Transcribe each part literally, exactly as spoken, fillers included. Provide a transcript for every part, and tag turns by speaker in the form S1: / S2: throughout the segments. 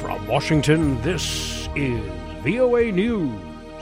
S1: From Washington, this is V O A News.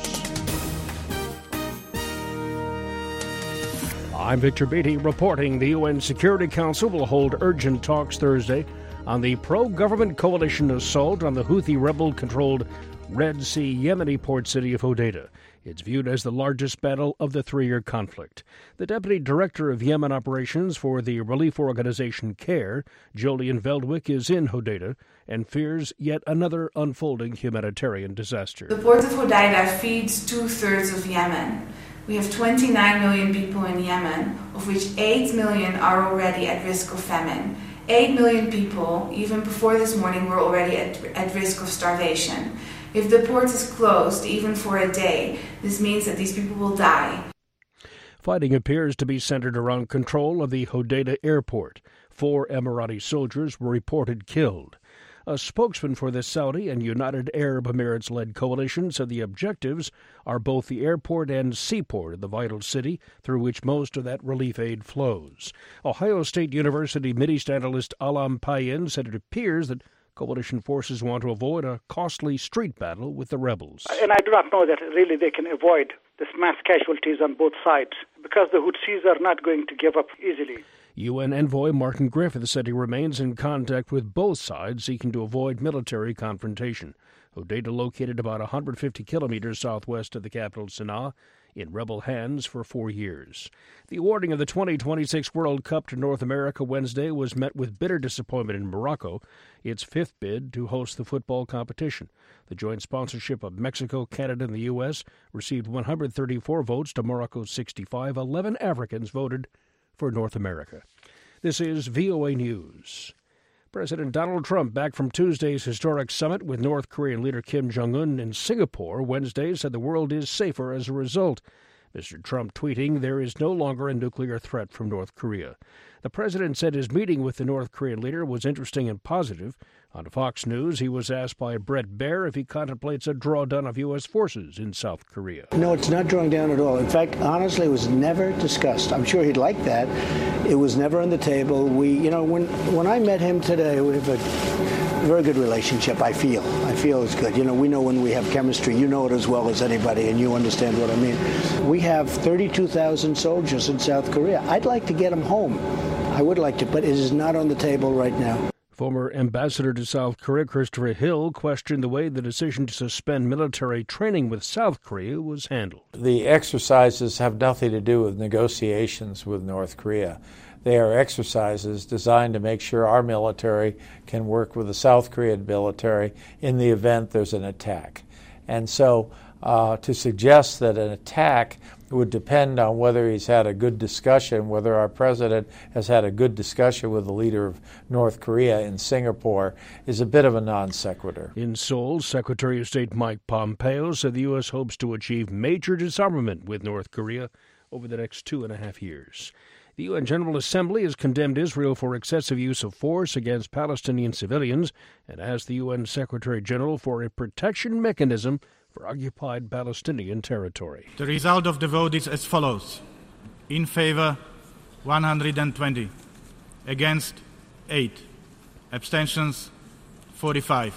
S1: I'm Victor Beatty reporting the U N Security Council will hold urgent talks Thursday on the pro-government coalition assault on the Houthi rebel-controlled Red Sea Yemeni port city of Hodeidah. It's viewed as the largest battle of the three-year conflict. The Deputy Director of Yemen Operations for the relief organization CARE, Julian Veldwick, is in Hodeidah and fears yet another unfolding humanitarian disaster.
S2: The port of Hodeidah feeds two-thirds of Yemen. We have twenty-nine million people in Yemen, of which eight million are already at risk of famine. eight million people, even before this morning, were already at, at risk of starvation. If the port is closed, even for a day, this means that these people will die.
S1: Fighting appears to be centered around control of the Hodeidah airport. Four Emirati soldiers were reported killed. A spokesman for the Saudi and United Arab Emirates-led coalition said the objectives are both the airport and seaport of the vital city through which most of that relief aid flows. Ohio State University Mideast analyst Alam Payen said it appears that coalition forces want to avoid a costly street battle with the rebels.
S3: And I do not know that really they can avoid this mass casualties on both sides because the Houthis are not going to give up easily.
S1: U N envoy Martin Griffith said he remains in contact with both sides, seeking to avoid military confrontation. Hodeidah, located about one hundred fifty kilometers southwest of the capital Sana'a, in rebel hands for four years. The awarding of the twenty twenty-six World Cup to North America Wednesday was met with bitter disappointment in Morocco, its fifth bid to host the football competition. The joint sponsorship of Mexico, Canada, and the U S received one hundred thirty-four votes to Morocco's sixty-five. eleven Africans voted for North America. This is V O A News. President Donald Trump, back from Tuesday's historic summit with North Korean leader Kim Jong-un in Singapore Wednesday, said the world is safer as a result. Mister Trump tweeting, "There is no longer a nuclear threat from North Korea." The president said his meeting with the North Korean leader was interesting and positive. On Fox News, he was asked by Brett Baer if he contemplates a drawdown of U S forces in South Korea.
S4: No, it's not drawing down at all. In fact, honestly, it was never discussed. I'm sure he'd like that. It was never on the table. We, you know, when when I met him today, we have a very good relationship, I feel. I feel it's good. You know, we know when we have chemistry. You know it as well as anybody, and you understand what I mean. We have thirty-two thousand soldiers in South Korea. I'd like to get them home. I would like to, but it is not on the table right now.
S1: Former ambassador to South Korea, Christopher Hill, questioned the way the decision to suspend military training with South Korea was handled.
S5: The exercises have nothing to do with negotiations with North Korea. They are exercises designed to make sure our military can work with the South Korean military in the event there's an attack. And so uh, to suggest that an attack would depend on whether he's had a good discussion, whether our president has had a good discussion with the leader of North Korea in Singapore, is a bit of a non sequitur.
S1: In Seoul, Secretary of State Mike Pompeo said the U S hopes to achieve major disarmament with North Korea over the next two and a half years. The U N General Assembly has condemned Israel for excessive use of force against Palestinian civilians and asked the U N Secretary General for a protection mechanism for occupied Palestinian territory.
S6: The result of the vote is as follows. In favor, one hundred twenty. Against, eight. Abstentions, forty-five.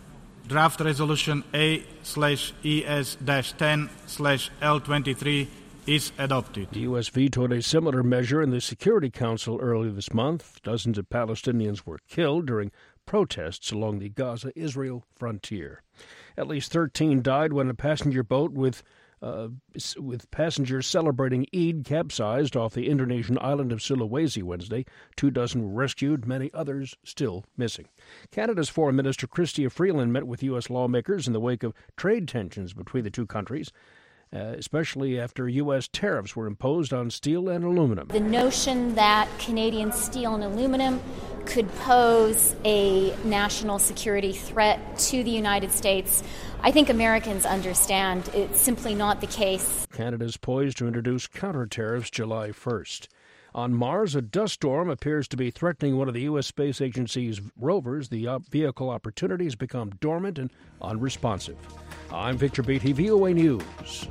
S6: Draft resolution A slash ES dash ten slash L twenty-three is adopted.
S1: The U S vetoed a similar measure in the Security Council earlier this month. Dozens of Palestinians were killed during protests along the Gaza-Israel frontier. At least thirteen died when a passenger boat with uh, with passengers celebrating Eid capsized off the Indonesian island of Sulawesi Wednesday. Two dozen were rescued, many others still missing. Canada's Foreign Minister Chrystia Freeland met with U S lawmakers in the wake of trade tensions between the two countries, Uh, especially after U S tariffs were imposed on steel and aluminum.
S7: The notion that Canadian steel and aluminum could pose a national security threat to the United States, I think Americans understand it's simply not the case.
S1: Canada's poised to introduce counter tariffs July first. On Mars, a dust storm appears to be threatening one of the U S Space Agency's rovers. The uh, vehicle Opportunity has become dormant and unresponsive. I'm Victor Beatty, V O A News.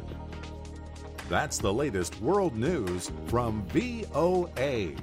S8: That's the latest world news from V O A.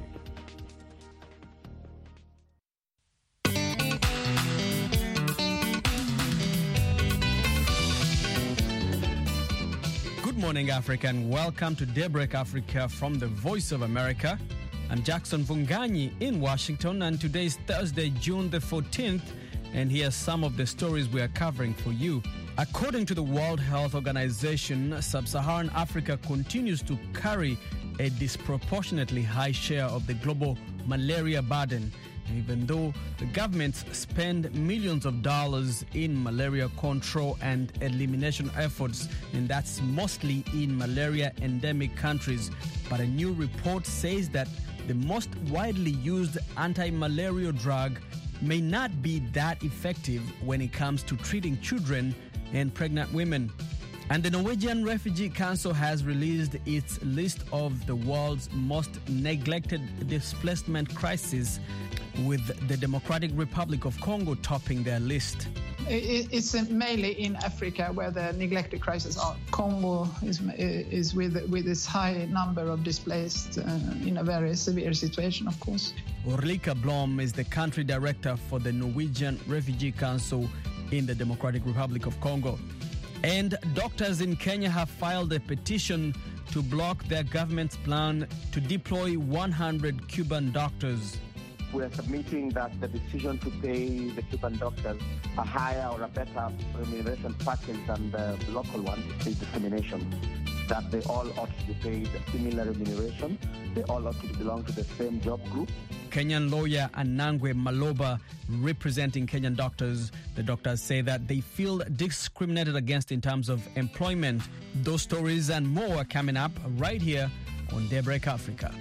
S9: morning, Africa, and welcome to Daybreak Africa from the Voice of America. I'm Jackson Vunganyi in Washington, and today is Thursday, June the fourteenth, and here's some of the stories we are covering for you. According to the World Health Organization, Sub-Saharan Africa continues to carry a disproportionately high share of the global malaria burden. Even though the governments spend millions of dollars in malaria control and elimination efforts, and that's mostly in malaria endemic countries, but a new report says that the most widely used anti-malarial drug may not be that effective when it comes to treating children and pregnant women. And the Norwegian Refugee Council has released its list of the world's most neglected displacement crises, with the Democratic Republic of Congo topping their list.
S10: It's mainly in Africa where the neglected crises are. Congo is, is with, with this high number of displaced uh, in a very severe situation, of course.
S9: Ulrika Blom is the country director for the Norwegian Refugee Council in the Democratic Republic of Congo. And doctors in Kenya have filed a petition to block their government's plan to deploy one hundred Cuban doctors.
S11: We are submitting that the decision to pay the Cuban doctors a higher or a better remuneration package than the local one is discrimination. That they all ought to be paid similar remuneration. They all ought to belong to the same job group.
S9: Kenyan lawyer Anangwe Maloba, representing Kenyan doctors, the doctors say that they feel discriminated against in terms of employment. Those stories and more are coming up right here on Daybreak Africa.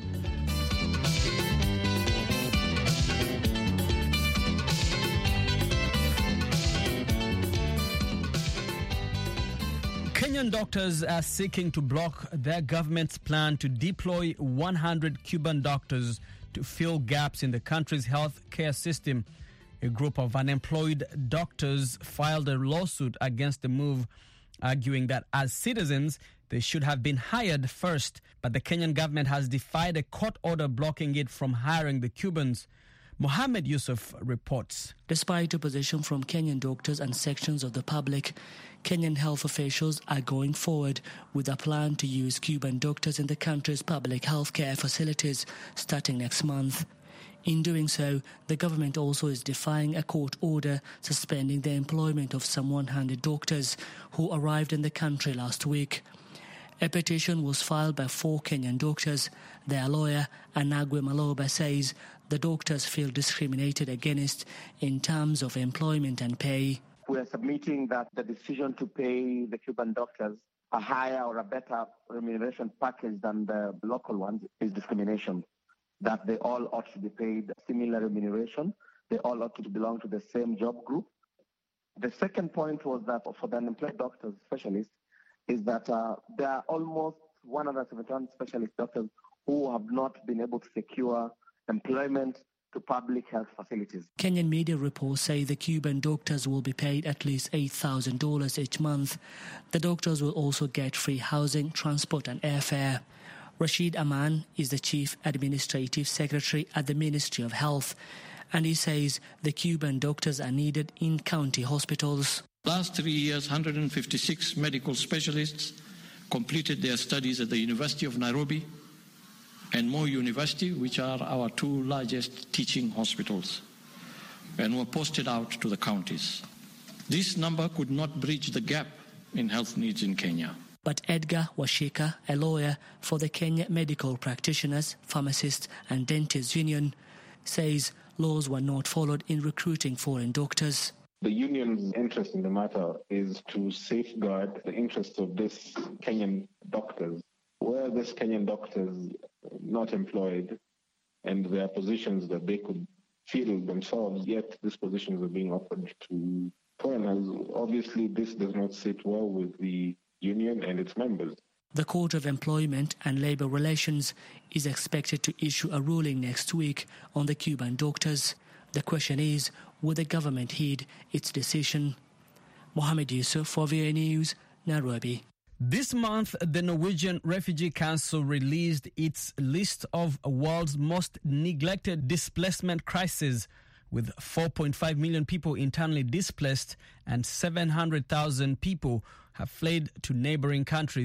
S9: Kenyan doctors are seeking to block their government's plan to deploy one hundred Cuban doctors to fill gaps in the country's health care system. A group of unemployed doctors filed a lawsuit against the move, arguing that as citizens, they should have been hired first, but the Kenyan government has defied a court order blocking it from hiring the Cubans. Mohammed Yusuf reports.
S12: Despite opposition from Kenyan doctors and sections of the public, Kenyan health officials are going forward with a plan to use Cuban doctors in the country's public health care facilities starting next month. In doing so, the government also is defying a court order suspending the employment of some one hundred doctors who arrived in the country last week. A petition was filed by four Kenyan doctors. Their lawyer, Anangwe Maloba, says the doctors feel discriminated against in terms of employment and pay.
S11: We are submitting that the decision to pay the Cuban doctors a higher or a better remuneration package than the local ones is discrimination. That they all ought to be paid similar remuneration. They all ought to belong to the same job group. The second point was that for the unemployed doctors, specialists, is that uh, there are almost one hundred seventy-one specialist doctors who have not been able to secure employment to public health facilities.
S12: Kenyan media reports say the Cuban doctors will be paid at least eight thousand dollars each month. The doctors will also get free housing, transport and airfare. Rashid Aman is the Chief Administrative Secretary at the Ministry of Health, and he says the Cuban doctors are needed in county hospitals.
S13: Last three years, one hundred fifty-six medical specialists completed their studies at the University of Nairobi and Moi University, which are our two largest teaching hospitals, and were posted out to the counties. This number could not bridge the gap in health needs in Kenya.
S12: But Edgar Washika, a lawyer for the Kenya Medical Practitioners, Pharmacists and Dentists Union, says laws were not followed in recruiting foreign doctors.
S14: The union's interest in the matter is to safeguard the interests of these Kenyan doctors. Were these Kenyan doctors not employed and their positions that they could fill themselves, yet these positions are being offered to foreigners, obviously this does not sit well with the union and its members.
S12: The Court of Employment and Labour Relations is expected to issue a ruling next week on the Cuban doctors. The question is, will the government heed its decision? Mohammed Yusuf for V O A News, Nairobi.
S9: This month, the Norwegian Refugee Council released its list of the world's most neglected displacement crises, with four point five million people internally displaced and seven hundred thousand people have fled to neighboring countries.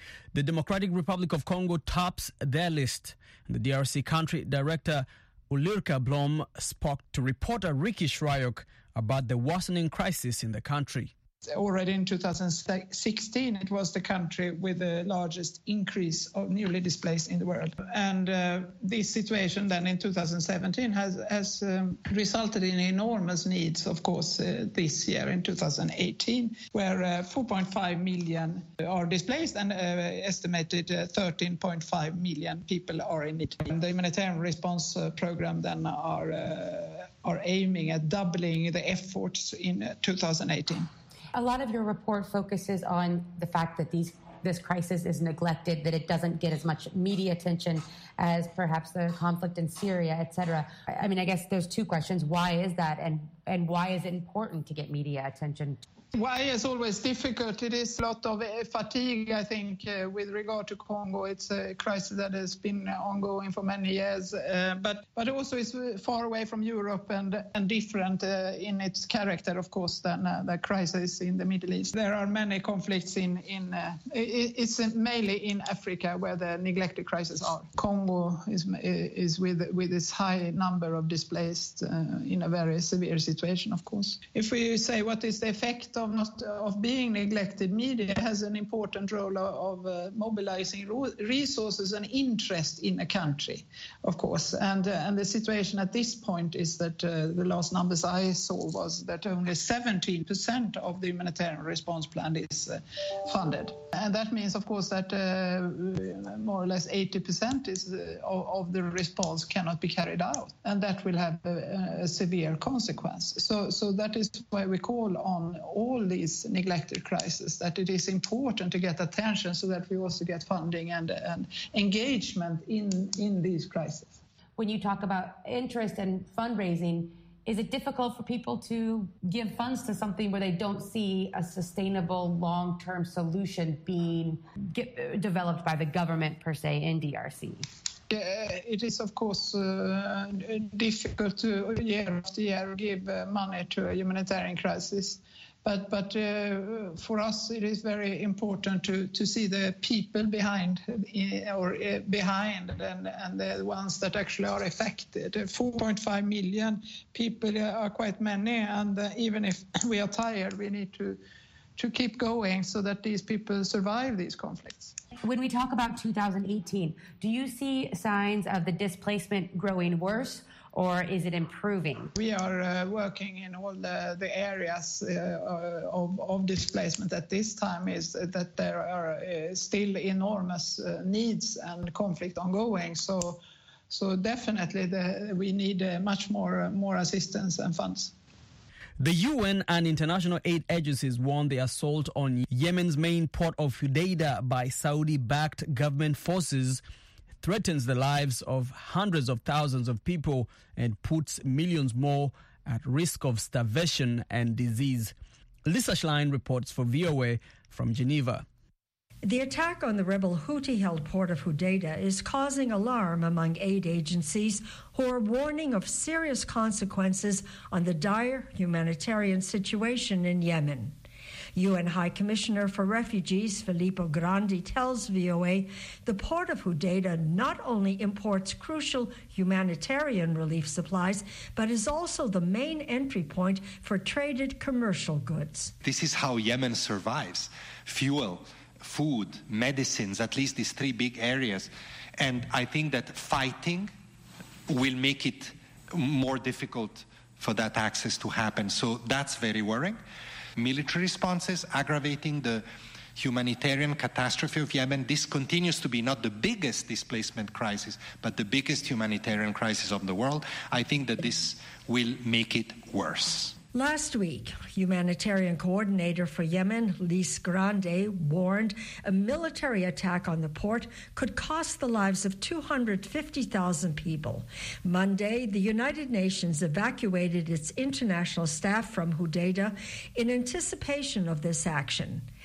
S9: The Democratic Republic of Congo tops their list. The D R C country director Ulrika Blom spoke to reporter Ricky Shryock about the worsening crisis in the country.
S10: Already in two thousand sixteen, it was the country with the largest increase of newly displaced in the world. And uh, this situation then in two thousand seventeen has, has um, resulted in enormous needs, of course, uh, this year in two thousand eighteen, where uh, four point five million are displaced and uh, estimated uh, thirteen point five million people are in need. The humanitarian response uh, program then are, uh, are aiming at doubling the efforts in uh, two thousand eighteen.
S15: A lot of your report focuses on the fact that these this crisis is neglected, that it doesn't get as much media attention as perhaps the conflict in Syria, et cetera. I mean, I guess there's two questions. Why is that, and, and why is it important to get media attention?
S10: Why is always difficult. It is a lot of fatigue, I think, uh, with regard to Congo. It's a crisis that has been ongoing for many years, uh, but but also it's far away from Europe and and different uh, in its character, of course, than uh, the crisis in the Middle East. There are many conflicts in in uh, it, it's mainly in Africa where the neglected crises are. Congo is is with with its high number of displaced uh, in a very severe situation, of course. If we say what is the effect of not of being neglected, media has an important role of, of uh, mobilizing resources and interest in a country, of course. And uh, and the situation at this point is that uh, the last numbers I saw was that only seventeen percent of the humanitarian response plan is uh, funded. And that means, of course, that uh, more or less eighty percent is uh, of, of the response cannot be carried out, and that will have a, a severe consequence. So, so that is why we call on all these neglected crises, that it is important to get attention so that we also get funding and, and engagement in, in these crises.
S15: When you talk about interest and fundraising, is it difficult for people to give funds to something where they don't see a sustainable long-term solution being get, developed by the government per se in D R C?
S10: Uh, it is, of course, uh, difficult to year after year give uh, money to a humanitarian crisis. But but uh, for us, it is very important to, to see the people behind or uh, behind and, and the ones that actually are affected. four point five million people are quite many, and uh, even if we are tired, we need to to keep going so that these people survive these conflicts.
S15: When we talk about two thousand eighteen, do you see signs of the displacement growing worse, or is it improving?
S10: We are uh, working in all the, the areas uh, of, of displacement at this time, is that there are uh, still enormous uh, needs and conflict ongoing. So, so definitely the, we need uh, much more, uh, more assistance and funds.
S9: The U N and international aid agencies warned the assault on Yemen's main port of Hodeidah by Saudi-backed government forces threatens the lives of hundreds of thousands of people and puts millions more at risk of starvation and disease. Lisa Schlein reports for V O A from Geneva.
S16: The attack on the rebel Houthi-held port of Hodeidah is causing alarm among aid agencies who are warning of serious consequences on the dire humanitarian situation in Yemen. U N High Commissioner for Refugees Filippo Grandi tells V O A the port of Hodeidah not only imports crucial humanitarian relief supplies, but is also the main entry point for traded commercial goods.
S17: This is how Yemen survives. Fuel, food, medicines, at least these three big areas. And I think that fighting will make it more difficult for that access to happen. So that's very worrying. Military responses aggravating the humanitarian catastrophe of Yemen. This continues to be not the biggest displacement crisis, but the biggest humanitarian crisis of the world. I think that this will make it worse.
S16: Last week, humanitarian coordinator for Yemen, Lise Grande, warned a military attack on the port could cost the lives of two hundred fifty thousand people. Monday, the United Nations evacuated its international staff from Hodeidah in anticipation of this action.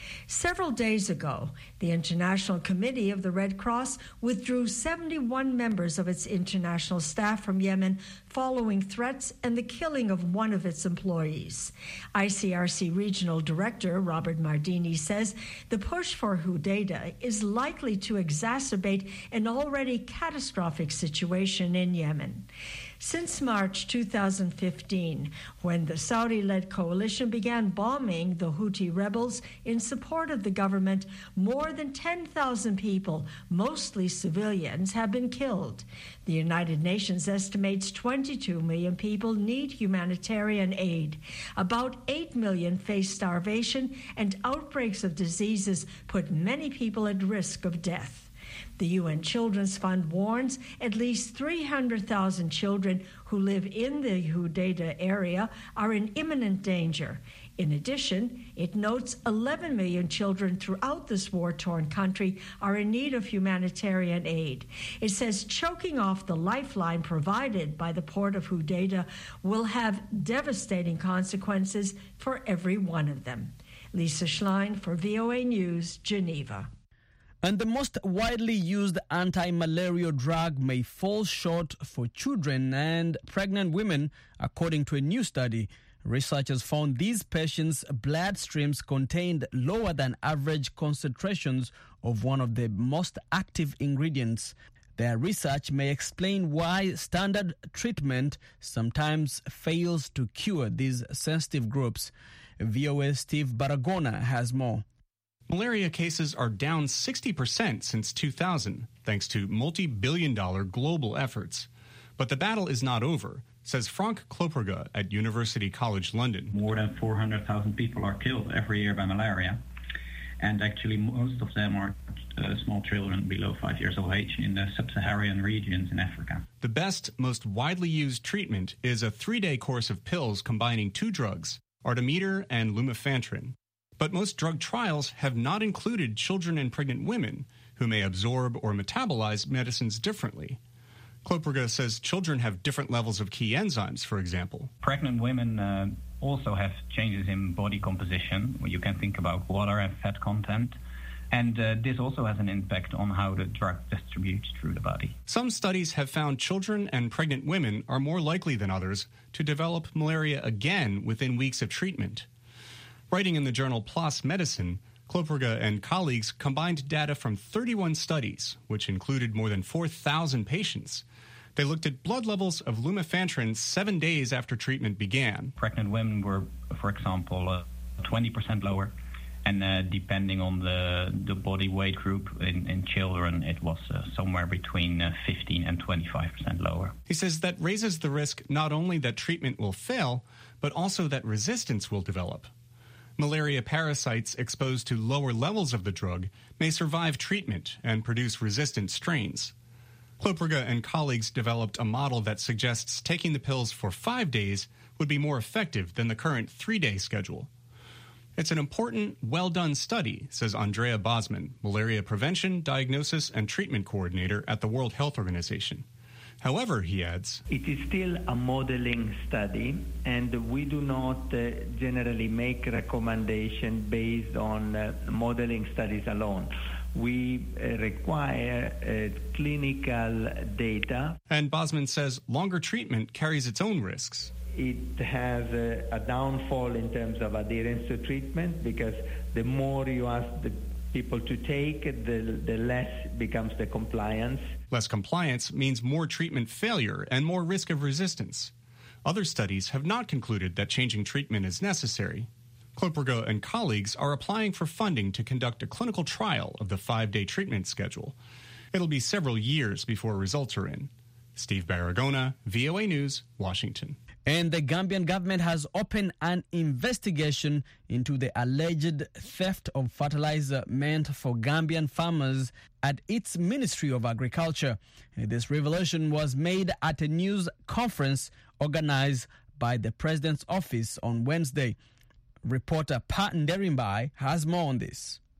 S16: Several days ago, the International Committee of the Red Cross withdrew seventy-one members of its international staff from Yemen following threats and the killing of one of its employees. I C R C Regional Director Robert Mardini says the push for Hudaydah is likely to exacerbate an already catastrophic situation in Yemen. Since March two thousand fifteen, when the Saudi-led coalition began bombing the Houthi rebels in support of the government, more than ten thousand people, mostly civilians, have been killed. The United Nations estimates twenty-two million people need humanitarian aid. About eight million face starvation, and outbreaks of diseases put many people at risk of death. The U N Children's Fund warns at least three hundred thousand children who live in the Hudaydah area are in imminent danger. In addition, it notes eleven million children throughout this war-torn country are in need of humanitarian aid. It says choking off the lifeline provided by the port of Hudaydah will have devastating consequences for every one of them. Lisa Schlein for V O A News, Geneva.
S9: And the most widely used anti-malaria drug may fall short for children and pregnant women, according to a new study. Researchers found these patients' blood streams contained lower than average concentrations of one of the most active ingredients. Their research may explain why standard treatment sometimes fails to cure these sensitive groups. V O A's Steve Baragona has more.
S18: Malaria cases are down sixty percent since two thousand, thanks to multi-billion dollar global efforts. But the battle is not over, says Frank Kloperga at University College London.
S19: More than four hundred thousand people are killed every year by malaria. And actually most of them are uh, small children below five years of age in the sub-Saharan regions in Africa.
S18: The best, most widely used treatment is a three-day course of pills combining two drugs, artemether and lumefantrine. But most drug trials have not included children and pregnant women who may absorb or metabolize medicines differently. Kloperga says children have different levels of key enzymes, for example.
S19: Pregnant women uh, also have changes in body composition. You can think about water and fat content. And uh, this also has an impact on how the drug distributes through the body.
S18: Some studies have found children and pregnant women are more likely than others to develop malaria again within weeks of treatment. Writing in the journal PLOS Medicine, Kloperga and colleagues combined data from thirty-one studies, which included more than four thousand patients. They looked at blood levels of lumefantrine seven days after treatment began.
S19: Pregnant women were, for example, uh, twenty percent lower. And uh, depending on the, the body weight group in, in children, it was uh, somewhere between uh, fifteen and twenty-five percent lower.
S18: He says that raises the risk not only that treatment will fail, but also that resistance will develop. Malaria parasites exposed to lower levels of the drug may survive treatment and produce resistant strains. Kloperga and colleagues developed a model that suggests taking the pills for five days would be more effective than the current three-day schedule. It's an important, well-done study, says Andrea Bosman, Malaria Prevention, Diagnosis, and Treatment Coordinator at the World Health Organization. However, he adds,
S20: it is still a modeling study, and we do not uh, generally make recommendations based on uh, modeling studies alone. We uh, require uh, clinical data.
S18: And Bosman says longer treatment carries its own risks.
S20: It has a, a downfall in terms of adherence to treatment, because the more you ask the people to take, the, the less becomes the compliance.
S18: Less compliance means more treatment failure and more risk of resistance. Other studies have not concluded that changing treatment is necessary. Kloperga and colleagues are applying for funding to conduct a clinical trial of the five-day treatment schedule. It'll be several years before results are in. Steve Baragona, V O A News, Washington.
S9: And the Gambian government has opened an investigation into the alleged theft of fertilizer meant for Gambian farmers at its Ministry of Agriculture. This revelation was made at a news conference organized by the President's office on Wednesday. Reporter Pat Nderimbai has more on this.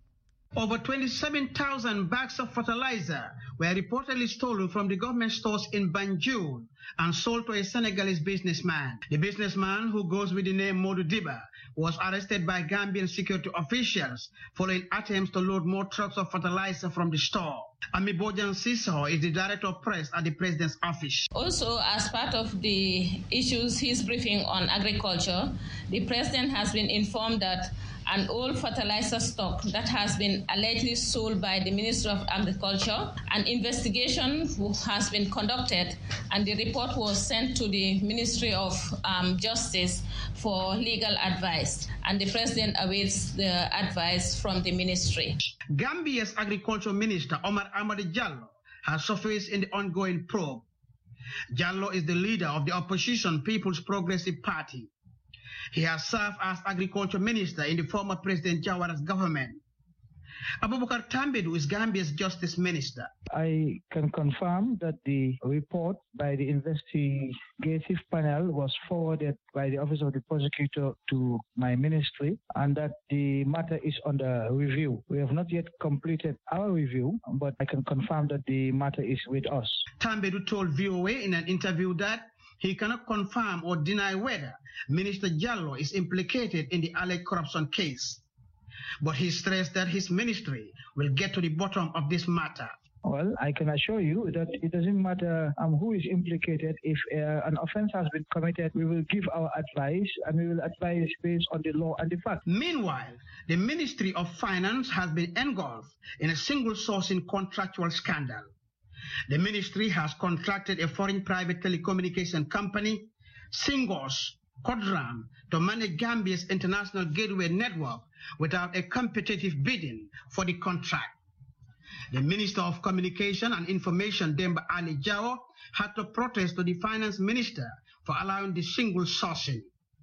S21: Over twenty-seven thousand bags of fertilizer were reportedly stolen from the government stores in Banjul and sold to a Senegalese businessman. The businessman, who goes with the name Modou Diba, was arrested by Gambian security officials following attempts to load more trucks of fertilizer from the store. Ami Bojan Siso is the director of press at the president's office.
S22: Also, as part of the issues he's briefing on agriculture, the president has been informed that an old fertilizer stock that has been allegedly sold by the Ministry of Agriculture. An investigation has been conducted and the report was sent to the Ministry of um, Justice for legal advice, and the president awaits the advice from the ministry.
S21: Gambia's agriculture minister Omar Amadi Jallo has surfaced in the ongoing probe. Jallo is the leader of the opposition People's Progressive Party. He has served as agriculture minister in the former President Jawara's government. Abubakar Tambedu is Gambia's justice minister.
S23: I can confirm that the report by the investigative panel was forwarded by the Office of the Prosecutor to my ministry, and that the matter is under review. We have not yet completed our review, but I can confirm that the matter is with us.
S21: Tambedu told V O A in an interview that he cannot confirm or deny whether Minister Jallo is implicated in the alleged corruption case. But he stressed that his ministry will get to the bottom of this matter.
S23: Well, I can assure you that it doesn't matter um, who is implicated. If uh, an offense has been committed, we will give our advice, and we will advise based on the law and the facts.
S21: Meanwhile, the Ministry of Finance has been engulfed in a single sourcing contractual scandal. The ministry has contracted a foreign private telecommunication company, Singos Codram, to manage Gambia's international gateway network without a competitive bidding for the contract. The Minister of Communication and Information, Demba Ali Jao, had to protest to the finance minister for allowing the single sourcing.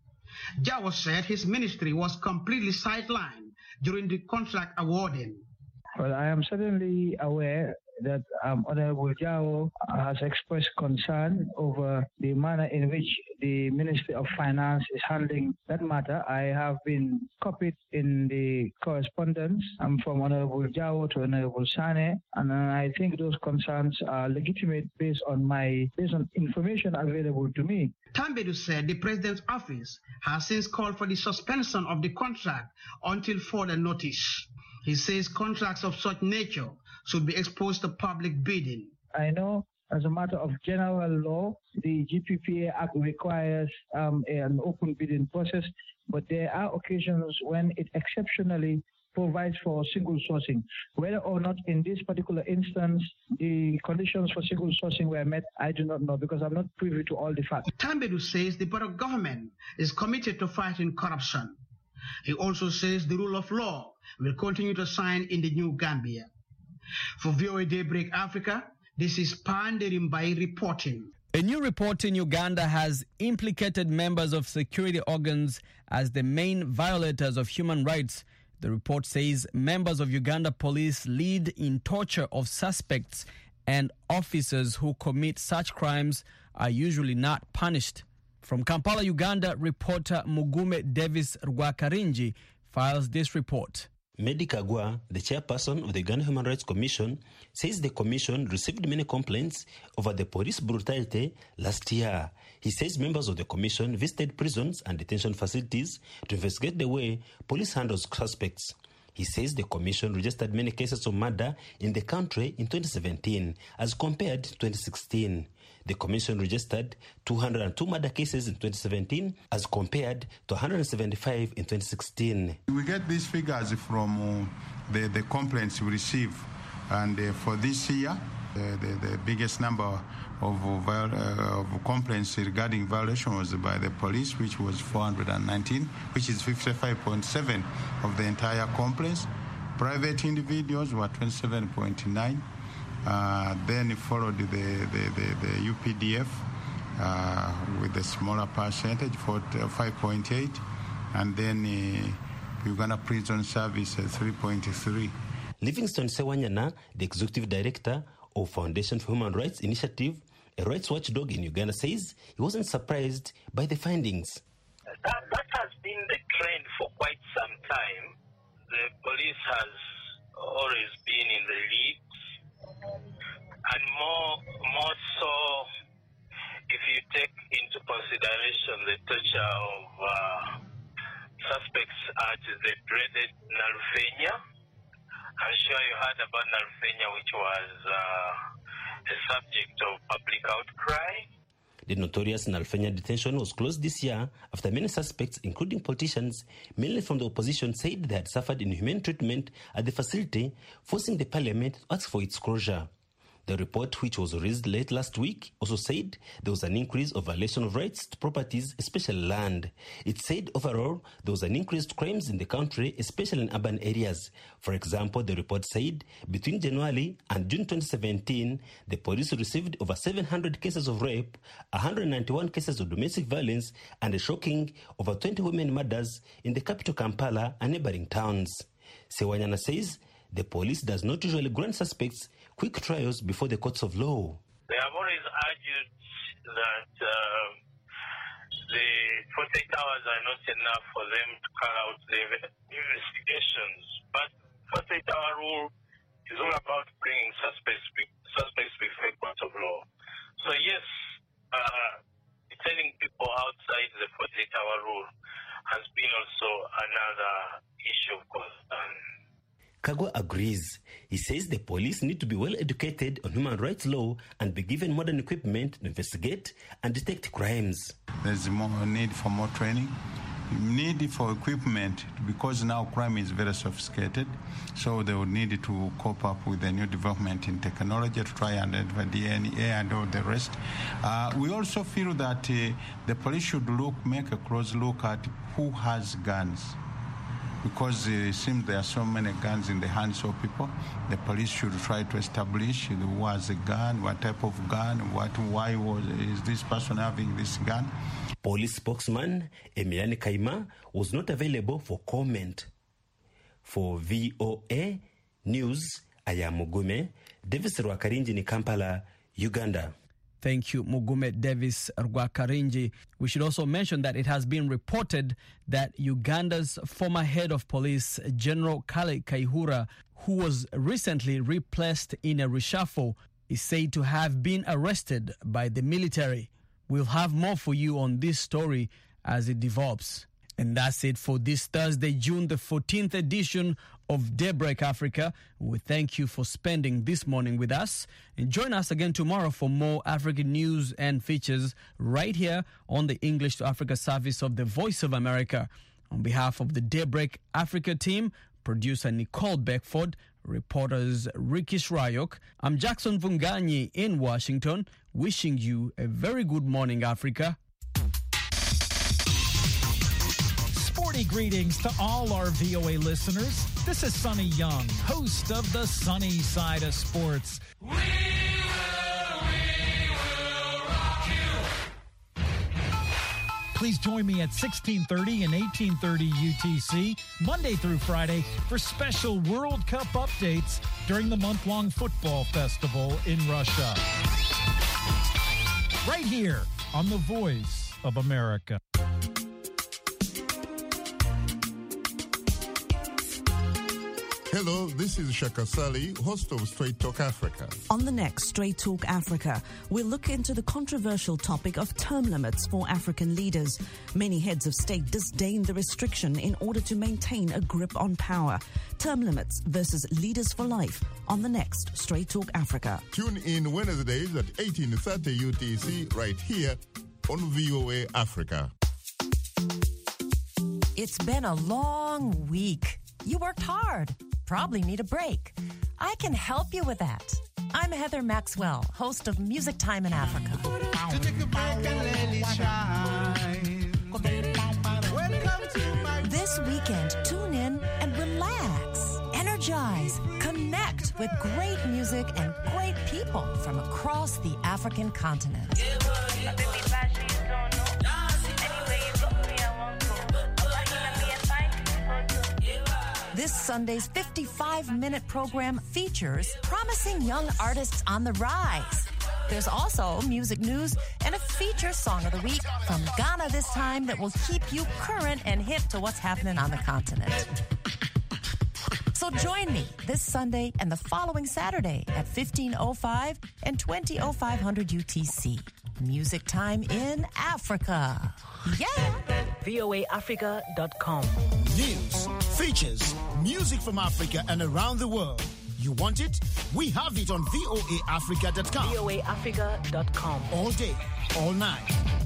S21: Jao said his ministry was completely sidelined during the contract awarding.
S23: Well, I am certainly aware that um, Honorable Jao has expressed concern over the manner in which the Ministry of Finance is handling that matter. I have been copied in the correspondence um, from Honorable Jao to Honorable Sane, and uh, I think those concerns are legitimate based on my based on information available to me.
S21: Tambedu said the president's office has since called for the suspension of the contract until further notice. He says contracts of such nature should be exposed to public bidding.
S23: I know as a matter of general law, the G P P A Act requires um, an open bidding process, but there are occasions when it exceptionally provides for single sourcing. Whether or not in this particular instance the conditions for single sourcing were met, I do not know because I'm not privy to all the facts.
S21: Tambedu says the borough government is committed to fighting corruption. He also says the rule of law will continue to shine in the new Gambia. For V O A Daybreak Africa, this is Panderimbai reporting.
S9: A new report in Uganda has implicated members of security organs as the main violators of human rights. The report says members of Uganda police lead in torture of suspects, and officers who commit such crimes are usually not punished. From Kampala, Uganda, reporter Mugume Davis Rwakarinji files this report.
S24: Medi Kagwa, the chairperson of the Uganda Human Rights Commission, says the commission received many complaints over the police brutality last year. He says members of the commission visited prisons and detention facilities to investigate the way police handles suspects. He says the commission registered many cases of murder in the country in twenty seventeen as compared to twenty sixteen. The commission registered two hundred two murder cases in twenty seventeen as compared to one hundred seventy-five in twenty sixteen.
S25: We get these figures from uh, the, the complaints we receive, and uh, for this year, uh, the, the biggest number of, uh, of complaints regarding violation was by the police, which was four hundred nineteen, which is fifty-five point seven of the entire complaints. Private individuals were twenty-seven point nine. Uh, then it followed the, the, the, the U P D F uh, with a smaller percentage, five point eight, and then uh, Uganda Prison Service, uh, three point three.
S24: Livingston Sewanyana, the executive director of Foundation for Human Rights Initiative, a rights watchdog in Uganda, says he wasn't surprised by the findings.
S26: That, that has been the trend for quite some time. The police has
S2: at the dreaded Nalfenia. I'm sure you heard about Nalfenia, which was uh, a subject of public outcry.
S24: The notorious Nalfenia detention was closed this year after many suspects, including politicians, mainly from the opposition, said they had suffered inhumane treatment at the facility, forcing the parliament to ask for its closure. The report, which was released late last week, also said there was an increase of violation of rights to properties, especially land. It said overall there was an increase to crimes in the country, especially in urban areas. For example, the report said between January and June twenty seventeen, the police received over seven hundred cases of rape, one hundred ninety-one cases of domestic violence, and a shocking over twenty women murders in the capital Kampala and neighboring towns. Sewanyana says the police does not usually grant suspects quick trials before the courts of law.
S2: They have always argued that uh, the forty-eight hours are not enough for them to carry out the investigations. But forty-eight hour rule is all about bringing suspects, suspects before the courts of law. So yes, uh, detaining people outside the forty-eight hour rule has been also another issue of concern.
S24: Kagwa agrees. He says the police need to be well educated on human rights law and be given modern equipment to investigate and detect crimes.
S25: There's more need for more training, need for equipment, because now crime is very sophisticated, so they would need to cope up with the new development in technology to try and identify D N A and all the rest. Uh, we also feel that uh, the police should look, make a close look at who has guns. Because it seems there are so many guns in the hands of people, the police should try to establish who has a gun, what type of gun, what, why was, is this person having this gun.
S24: Police spokesman Emiani Kaima was not available for comment. For V O A News, I am Mugume, Davis Rwakarinji in Kampala, Uganda.
S9: Thank you, Mugume Davis Rwakarinji. We should also mention that it has been reported that Uganda's former head of police, General Kale Kaihura, who was recently replaced in a reshuffle, is said to have been arrested by the military. We'll have more for you on this story as it develops. And that's it for this Thursday, June the fourteenth edition of Daybreak Africa. We thank you for spending this morning with us. And join us again tomorrow for more African news and features right here on the English to Africa service of the Voice of America. On behalf of the Daybreak Africa team, producer Nicole Beckford, reporters Ricky Shrayok, I'm Jackson Vunganyi in Washington, wishing you a very good morning, Africa.
S3: Greetings to all our V O A listeners. This is Sonny Young, host of the Sunny Side of Sports. We will, we will rock you. Please join me at sixteen thirty and eighteen thirty U T C, Monday through Friday, for special World Cup updates during the month-long football festival in Russia. Right here on the Voice of America.
S4: Hello, this is Shaka Sali, host of Straight Talk Africa.
S5: On the next Straight Talk Africa, we'll look into the controversial topic of term limits for African leaders. Many heads of state disdain the restriction in order to maintain a grip on power. Term limits versus leaders for life on the next Straight Talk Africa.
S4: Tune in Wednesdays at eighteen thirty U T C right here on V O A Africa.
S6: It's been a long week. You worked hard. Probably need a break. I can help you with that. I'm Heather Maxwell, host of Music Time in Africa. This weekend, tune in and relax, energize, connect with great music and great people from across the African continent. This Sunday's fifty-five minute program features promising young artists on the rise. There's also music news and a feature song of the week from Ghana this time that will keep you current and hip to what's happening on the continent. So join me this Sunday and the following Saturday at fifteen oh five and twenty oh five hundred U T C. Music Time in Africa. Yeah!
S26: V O A Africa dot com.
S1: News, features, music from Africa and around the world. You want it? We have it on voa africa dot com.
S5: voa africa dot com.
S1: All day, all night.